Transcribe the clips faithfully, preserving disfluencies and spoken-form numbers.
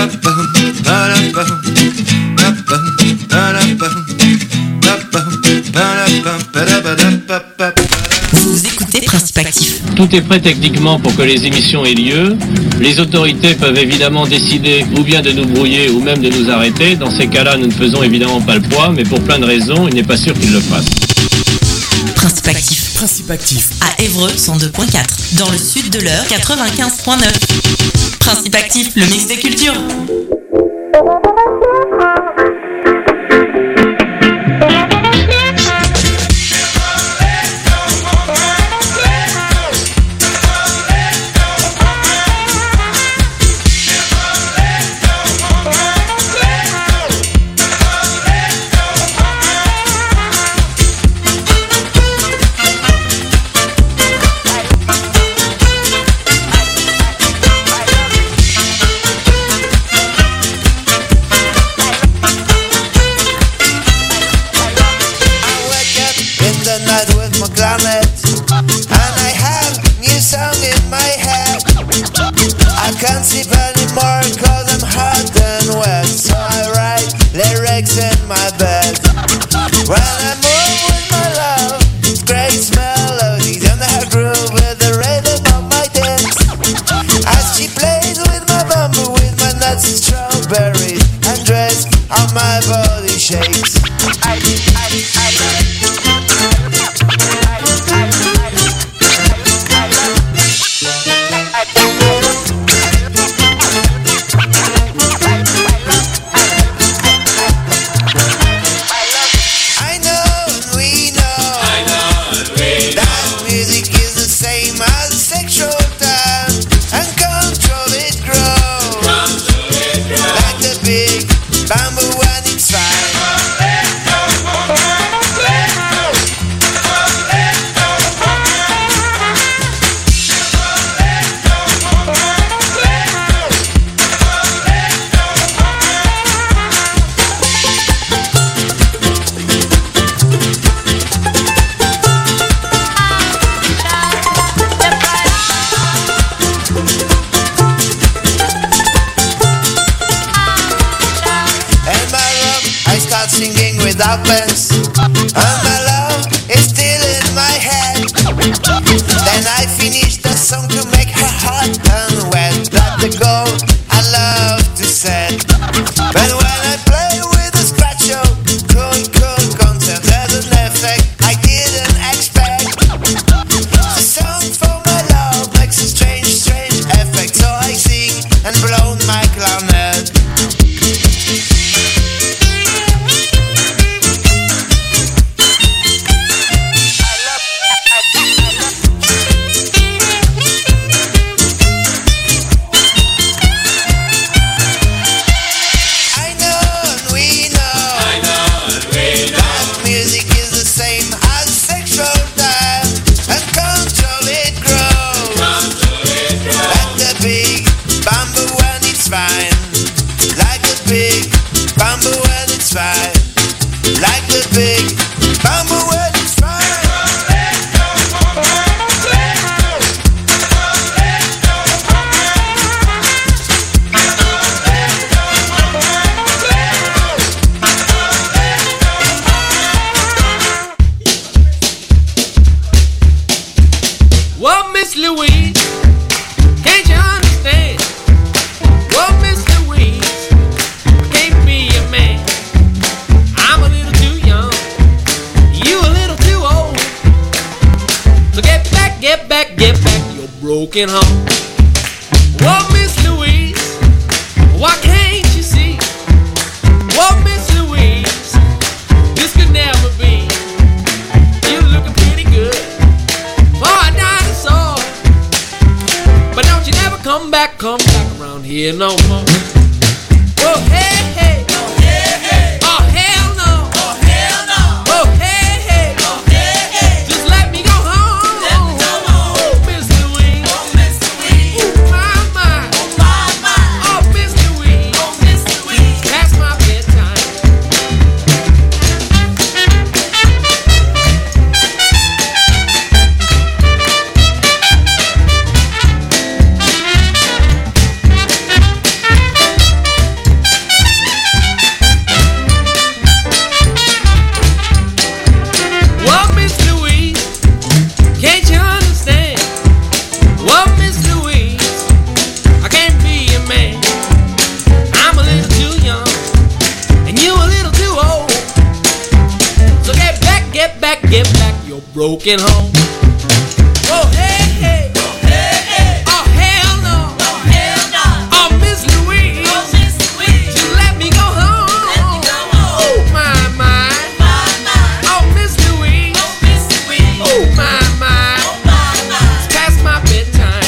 Vous écoutez Principe Actif. Tout est prêt techniquement pour que les émissions aient lieu. Les autorités peuvent évidemment décider ou bien de nous brouiller ou même de nous arrêter. Dans ces cas-là, nous ne faisons évidemment pas le poids, mais pour plein de raisons, il n'est pas sûr qu'ils le fassent. Principe Actif. Principe Actif. À Évreux, cent deux virgule quatre. Dans le sud de l'Eure, quatre-vingt-quinze virgule neuf. Principe Actif, le mix des cultures. Broken home. Whoa, Miss Louise, why can't you see? Whoa, Miss Louise, this could never be. You're looking pretty good for a dinosaur, but don't you never come back, come back around here no more. Whoa, hey, hey, oh, hey, hey, oh, hell no, oh, hell no, oh, hey, hey, oh, hey, hey, just let me go home. Let me go home. Oh, Miss Louise, oh, Miss Louise, ooh, my, my, oh, my, my, oh, Miss Louise, oh, Miss Louise, past my bedtime. broken home. Oh hey hey, oh hey hey, oh hell no, oh hell no, oh Miss Louise, oh Miss Louise, you let me go home, let me go home. Oh my my, my my, oh Miss Louise, oh Miss Louise, oh my my, oh my my, it's past my bedtime.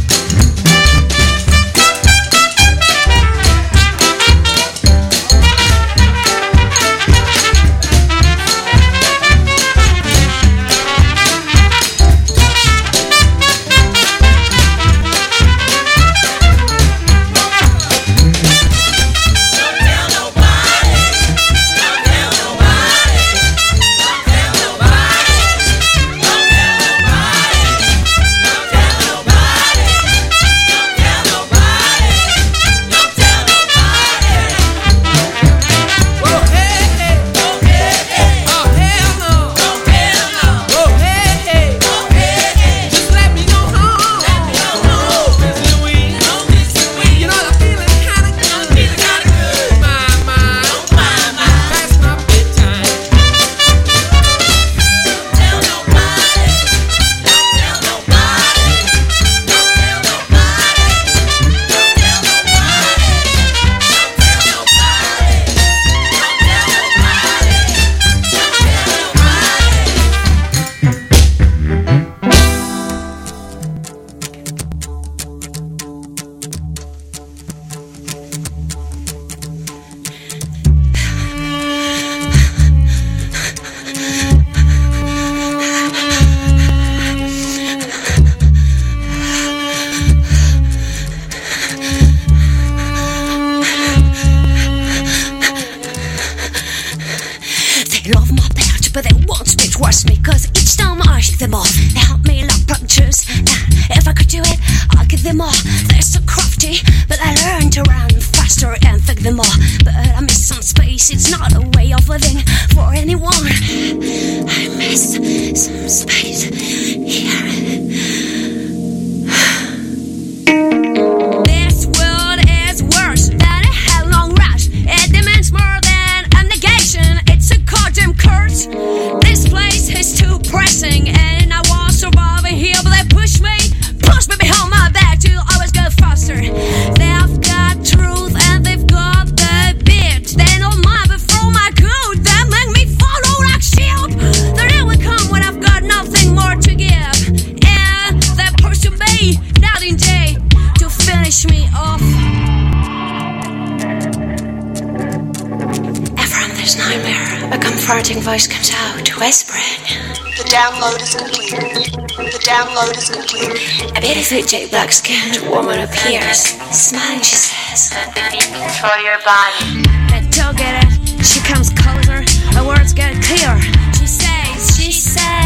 Voice comes out, whispering. The download is complete. The download is complete. A beautiful jet black skinned woman appears. Smiling, she says, "Let the beat control your body." That don't get it. She comes closer. Her words get clear. She says, she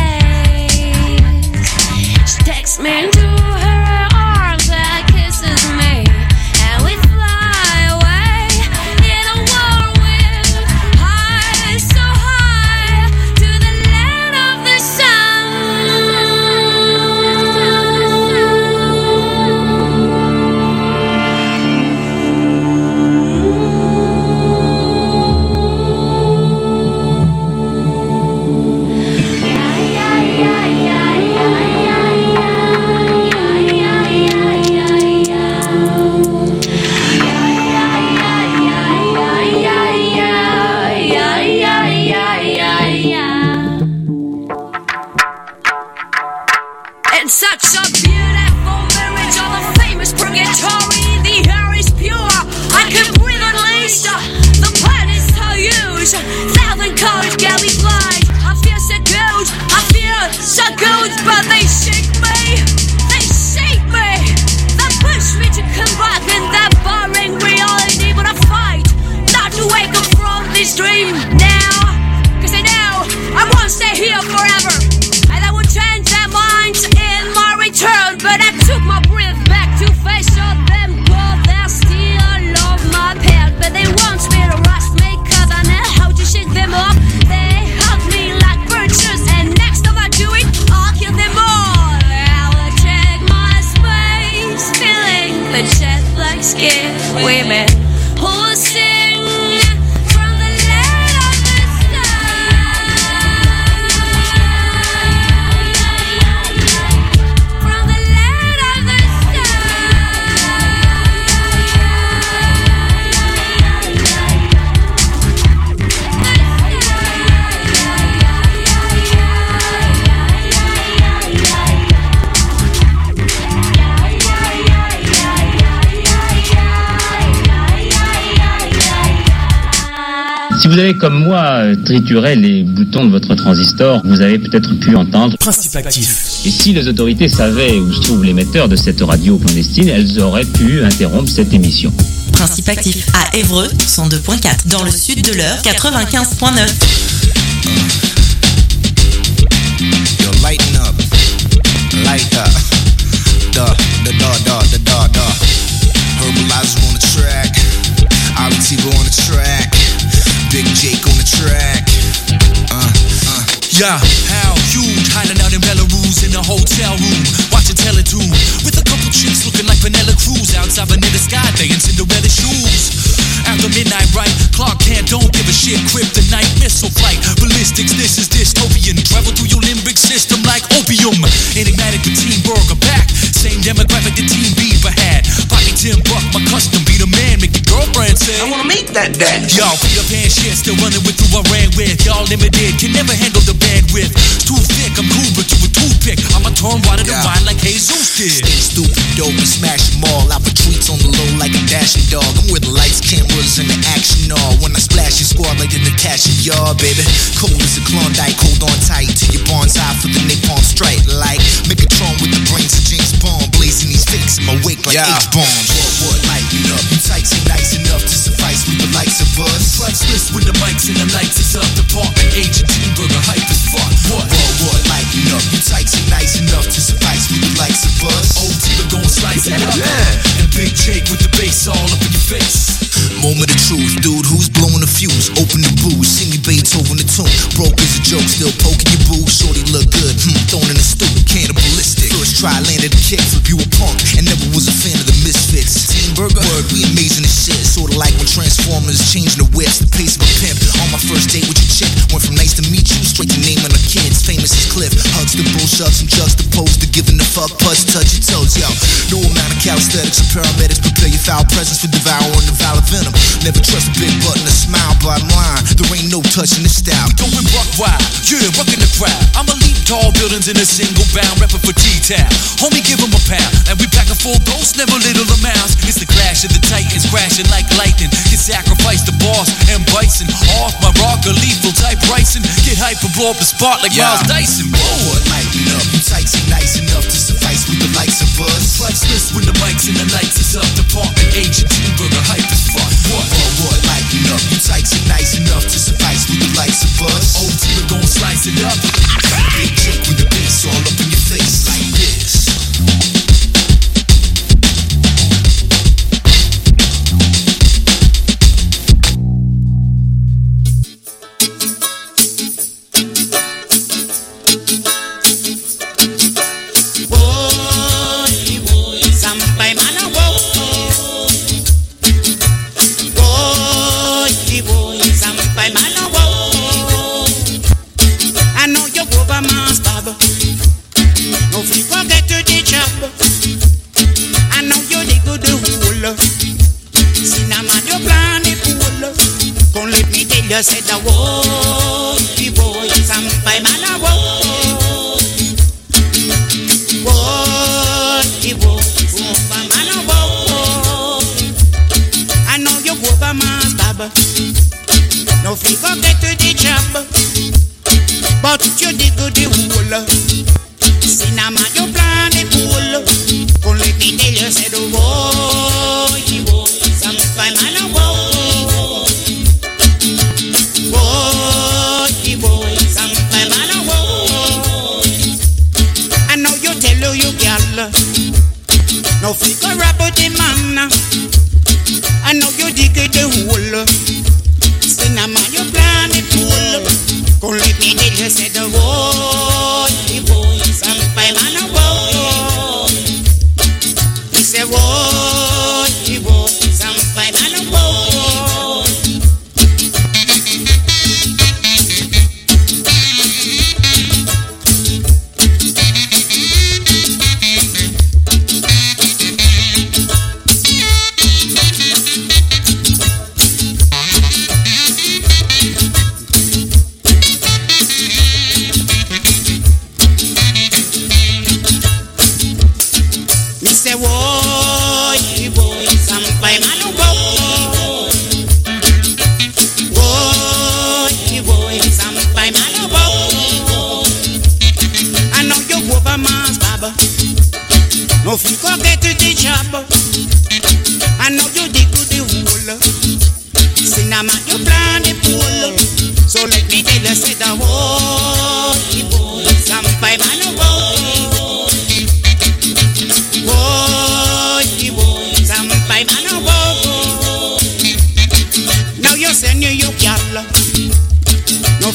says. She takes me into her arms and kisses me, and we fly away in a whirlwind, high, so high, to the land of the sun. It's such a beautiful marriage of the famous purgatory. The air is pure, I can breathe at least. The plan is so huge, thousand colors get me blind. I feel so good, I feel so good, but they shake me, they shake me. They push me to come back in that boring reality, but I fight not to wake up from this dream now. Cause I know I won't stay here forever, and I will change their minds in my return. But I took my breath back to face all them gold. They still love my pet, but they want me to rust me, cause I know how to shake them off. They hug me like birches, and next time I do it, I'll kill them all. I will take my space, feeling the jet black skin women who will sing from the land of the sky. Si vous avez comme moi trituré les boutons de votre transistor, vous avez peut-être pu entendre Principe Actif. Et si les autorités savaient où se trouve l'émetteur de cette radio clandestine, elles auraient pu interrompre cette émission. Principe Actif à Évreux, cent deux point quatre. Dans le sud de l'heure, quatre-vingt-quinze point neuf. Yo, lighten up, light up, da, da, da, da, da, da, da. Herbalizer on the track, Aritivo on the track, Big Jake on the track. Uh, uh. Yeah, how huge, hiding out in Belarus in a hotel room, watching Teletoon with a couple chicks looking like Vanilla Cruz outside Vanilla Sky, they in Cinderella shoes. After midnight, right? Clark Kent don't give a shit. Kryptonite, missile flight, ballistics. This is dystopian. Travel through your limbic system like opium. Enigmatic with Team Burger back. Same demographic that Team Bieber had. Poppy Tim Buck, my custom be the man. Make your girlfriend say, I wanna make that dance. Y'all Peter Pan shit, still running with who I ran with. Y'all limited, can never handle the bandwidth. It's too thick, I'm cool, but you a toothpick. I'ma turn water to wine like Jesus did. Stay stupid, dope, and smash them all. I put tweets on the low like a dashing dog. I'm where the lights, cameras, and the action are. When I splash your squad like the Natasha Yard, baby. Cold as a Klondike, hold on tight to your bonsai for the napalm strike. Like Megatron with the brains of James Bond, blazing these fakes in my wake like yeah. H-bombs. What, what, lighten up? You tights ain't nice enough to suffice with the likes of us. Priceless with the mics and the lights is up. Department agent, Team Burger, hype as fuck. What, what, what, lighten up? You tights ain't nice enough to suffice with the likes of us. O T, we're gon' slice it up. Yeah. And Big Jake with the bass all up in your face. Moment of truth, dude, who's blowing the fuse? Open the booze, sing me Beethoven the tune. Broke as a joke, still poking your boo. Shorty look good, hmm, thrown in a stool, cannibalistic. First try, landed a kick, flip you a punk, and never was a fan of the Misfits. Team Burger, word, we amazing as shit. Sorta like when Transformers changing the whips, the pace of a pimp. On my first date with your chick, went from nice to meet you, straight to naming our kids. Famous as Cliff, hugs the bull shucks and juxtaposed to giving the fuck putts, touch your toes, yo. No amount of calisthenics or paramedics prepare your foul presence for devouring the valor venom. Never trust a big button to smile, bottom line. There ain't no touching this style. We going buck wild, yeah, rockin' the crowd. I'ma leap tall buildings in a single bound, reppin' for T-Town. Homie, give him a pound, and we pack a full ghost, never little amounts. It's the clash of the titans, crashing like lightning. Get sacrificed the boss and bison. Off my rocker, lethal type Bryson. Get hype and blow up the spot like yeah. Miles Dyson. Whoa, what, lighten up? You tights ain't nice enough to suffice with the likes of us. Priceless with the mics and the lights is up. Department agent, Team Burger, hype as fuck. What? What, what, lighten up? You tights ain't nice enough to suffice with the likes of us. O T, we're gon' slice it up. Big Jake with the bass all up in your face like this. You said the whoa, the boy, sampai mana whoa, whoa, the boy, sampai mana whoa. I know you go by my stab, no free forget to the job, but you dig good the hole. Cinema you plan the pool, come let me tell you said the whoa, the boy, sampai mana whoa. No figure about the man. I know you dig the hole. Cinema you plan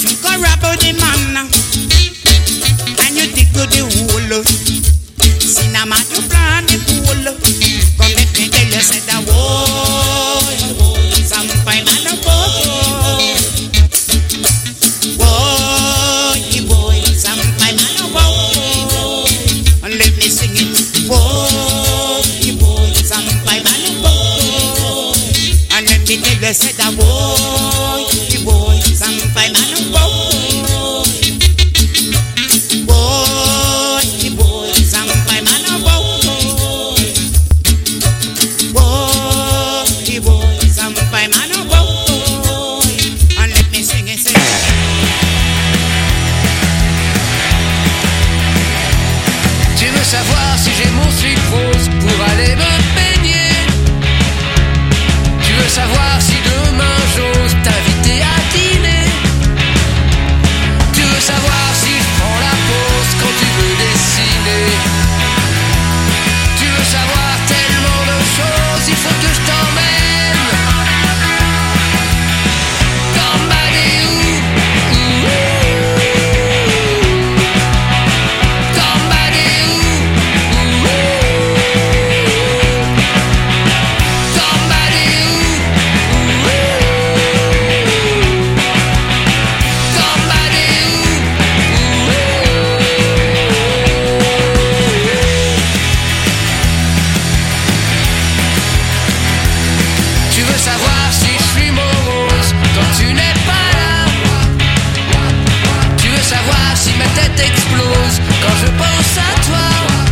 You go rub out the man and you dig to the hole. Cinema you plant the pool. Come let me tell you, say that whoa, some fine man a boy. Whoa, boy, some fine man a boy. And let me sing it. Whoa, boy, some fine man a boy. And let me tell you, say that whoa, boy, some fine man a boy. Savoir si j'ai mon slip rose pour aller me baigner. Tu veux savoir si demain j'ose t'inviter à dîner. Tu veux savoir si je prends la pause quand tu veux dessiner. Tu veux savoir tellement de choses, il faut que je t'emmène dans Badéou. Explose quand je pense à toi.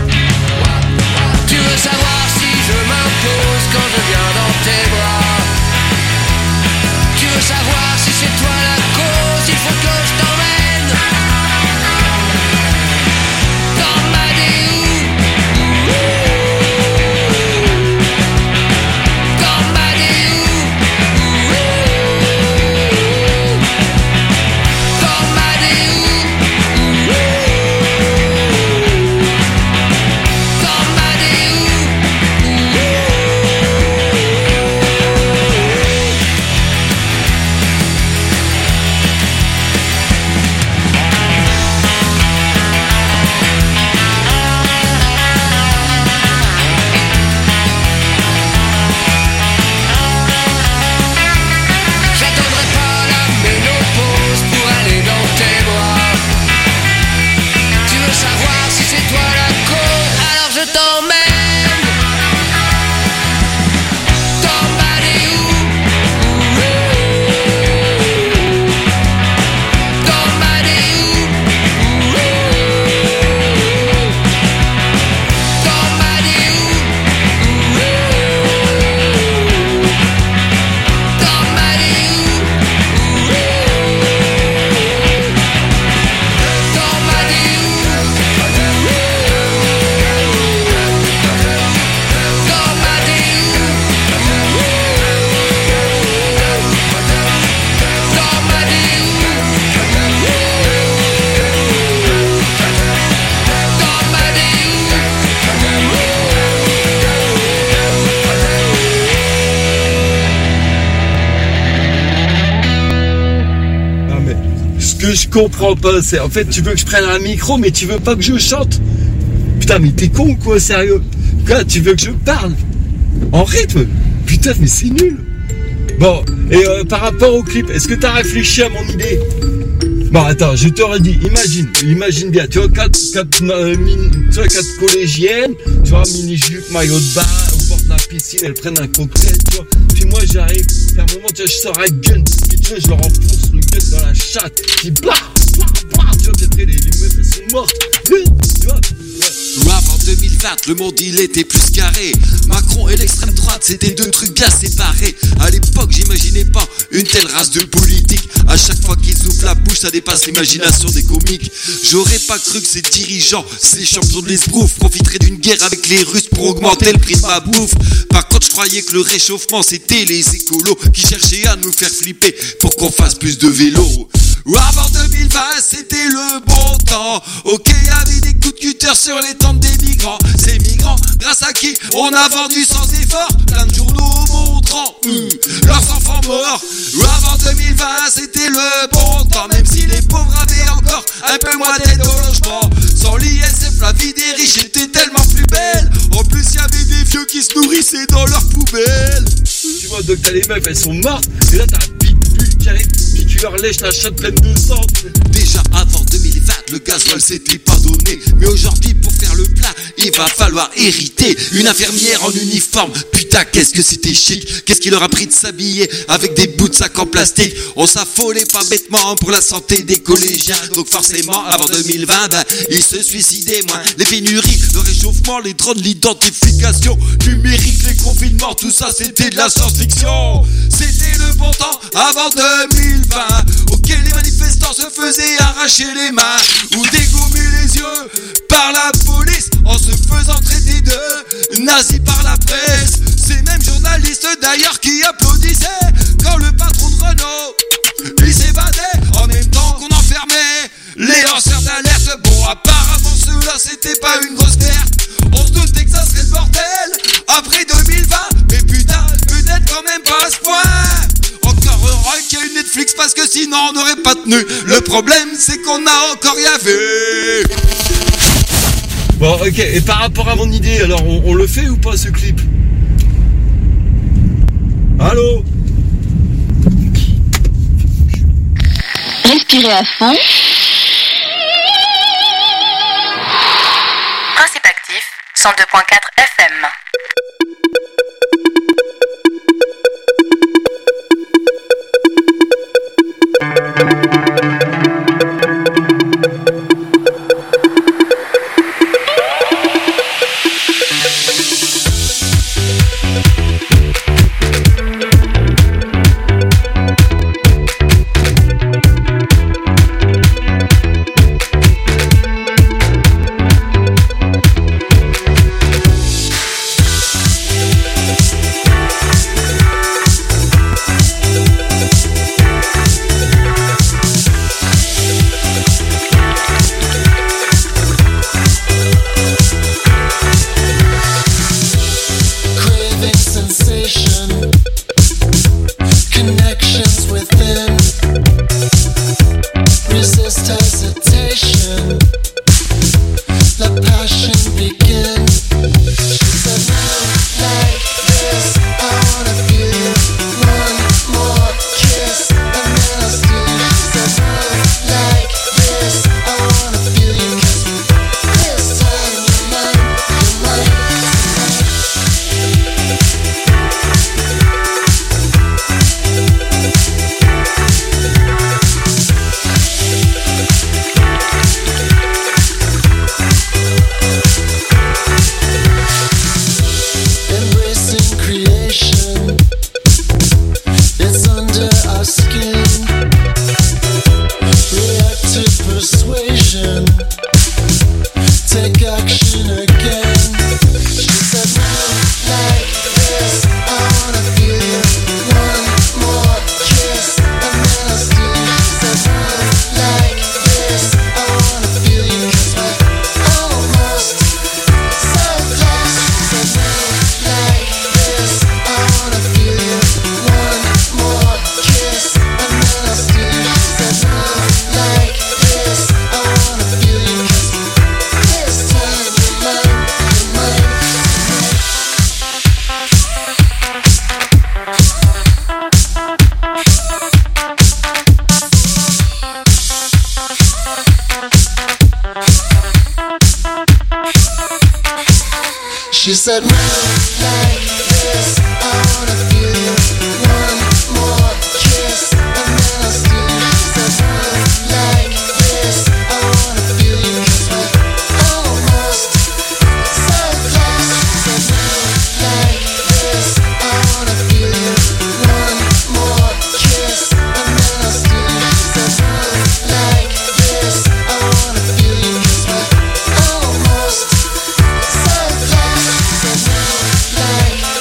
Tu veux savoir si je m'impose quand je viens dans tes bras. Tu veux savoir si c'est toi la cause, il faut que je t'emmène dans Badéou. Dans Badéou. Dans Badéou. Je comprends pas, c'est en fait tu veux que je prenne un micro mais tu veux pas que je chante. Putain mais t'es con ou quoi, sérieux? Quoi, tu veux que je parle en rythme? Putain mais c'est nul. Bon, et euh, par rapport au clip, est-ce que t'as réfléchi à mon idée? Bon attends, je te redis, imagine, imagine bien, tu vois quatre, quatre, euh, mini, tu vois, quatre collégiennes, tu vois, mini-jupe, maillot de bain, au bord de la piscine, elles prennent un cocktail, tu vois. Puis moi j'arrive, puis à un moment tu vois, je sors un gun, puis tu vois, je leur enfonce le gun dans la chatte, puis bah, bah, bah, tu vois, puis après les, les meufs elles sont mortes, oui, tu vois. Ouais. Rap en deux mille vingt, le monde il était plus carré. Macron et l'extrême droite, c'était deux trucs bien séparés. À l'époque, j'imaginais pas une telle race de politique. À chaque fois qu'ils ouvrent la bouche, ça dépasse l'imagination des comiques. J'aurais pas cru que ces dirigeants, ces champions de l'esbrouf, profiteraient d'une guerre avec les Russes pour augmenter le prix de ma bouffe. Par contre, je croyais que le réchauffement, c'était les écolos qui cherchaient à nous faire flipper pour qu'on fasse plus de vélo. Avant deux mille vingt, c'était le bon temps. Ok, y'avait des coups de cutter sur les tentes des migrants. Ces migrants, grâce à qui on a vendu sans effort plein de journaux montrant hum, leurs enfants morts. Avant deux mille vingt, c'était le bon temps, même si les pauvres avaient encore un peu moins d'aide au logement. Sans l'I S F, la vie des riches était tellement plus belle. En plus, il y avait des vieux qui se nourrissaient dans leurs poubelles. Tu vois, donc t'as les meufs, elles sont mortes, et là t'as un pitbull qui arrive, puis tu leur lèches la chatte pleine de sang. Déjà avant deux mille vingt, le gasoil s'était pas donné. Mais aujourd'hui, pour faire le plein, il va falloir hériter. Une infirmière en uniforme, putain, qu'est-ce que c'était chic. Qu'est-ce qu'il leur a pris de s'habiller avec des bouts de sac en plastique. On s'affolait pas bêtement pour la santé des collégiens. Donc forcément, avant deux mille vingt, ben, ils se suicidaient moins. Les pénuries, le réchauffement, les drones, l'identification numérique, les confinements, tout ça c'était de la science-fiction. C'était le bon temps avant deux mille vingt, auquel les manifestants se faisaient arracher les mains ou dégommer les yeux par la police en se faisant traiter de nazis par la presse. Ces mêmes journalistes d'ailleurs qui applaudissaient quand le patron de Renault il s'évadait en même temps qu'on enfermait les lanceurs d'alerte. Bon, apparemment ceux-là c'était pas une grosse perte. On se doutait que ça serait le bordel après deux mille vingt, mais putain, peut-être quand même pas à ce point. Encore heureux qu'il y a eu Netflix parce que sinon on n'aurait pas tenu. Le problème c'est qu'on a encore rien vu. Bon, ok, et par rapport à mon idée, alors on, on le fait ou pas ce clip? Allô? Respirez à fond. Principe actif, cent deux point quatre F M. She said, move like this, I wanna feel you. One more kiss, and then I'll steal you. She said, move like this, I wanna feel you. 'Cause we're almost so close. She said, move like this, I wanna feel you. One more kiss, and then I'll steal you. She said, move like this, I wanna feel you. 'Cause we're almost so close. Like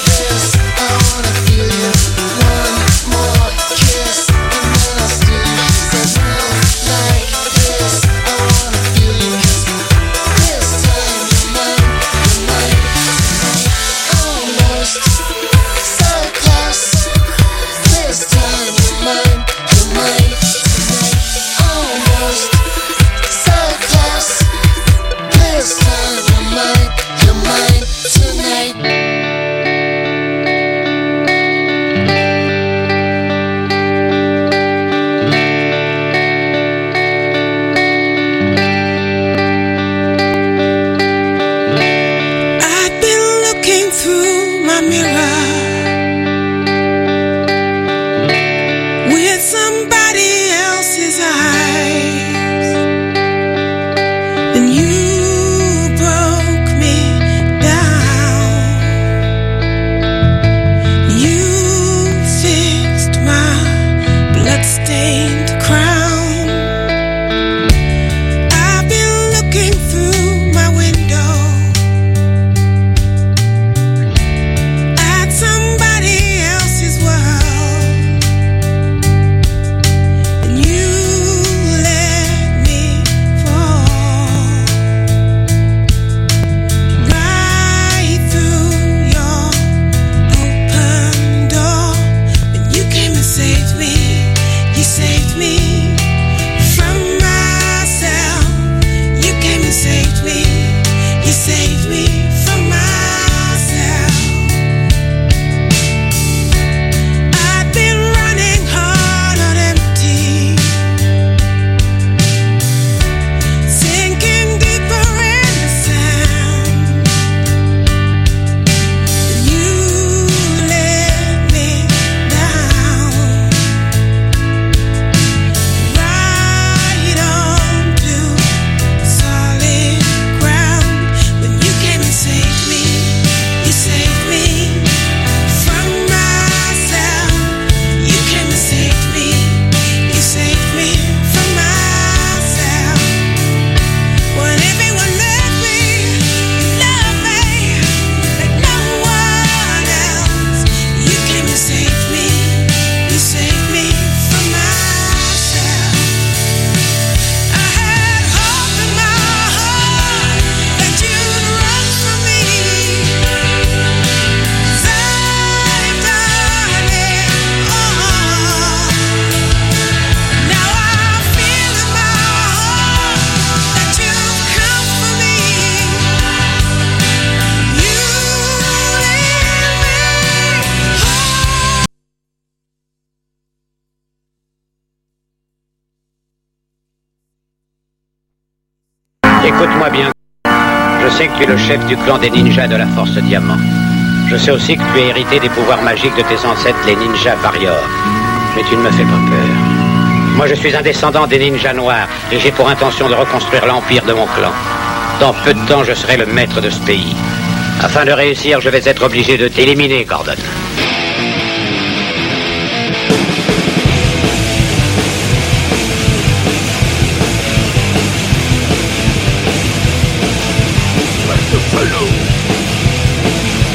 Écoute-moi bien. Je sais que tu es le chef du clan des ninjas de la Force Diamant. Je sais aussi que tu as hérité des pouvoirs magiques de tes ancêtres, les ninjas Warriors. Mais tu ne me fais pas peur. Moi, je suis un descendant des ninjas noirs et j'ai pour intention de reconstruire l'empire de mon clan. Dans peu de temps, je serai le maître de ce pays. Afin de réussir, je vais être obligé de t'éliminer, Gordon.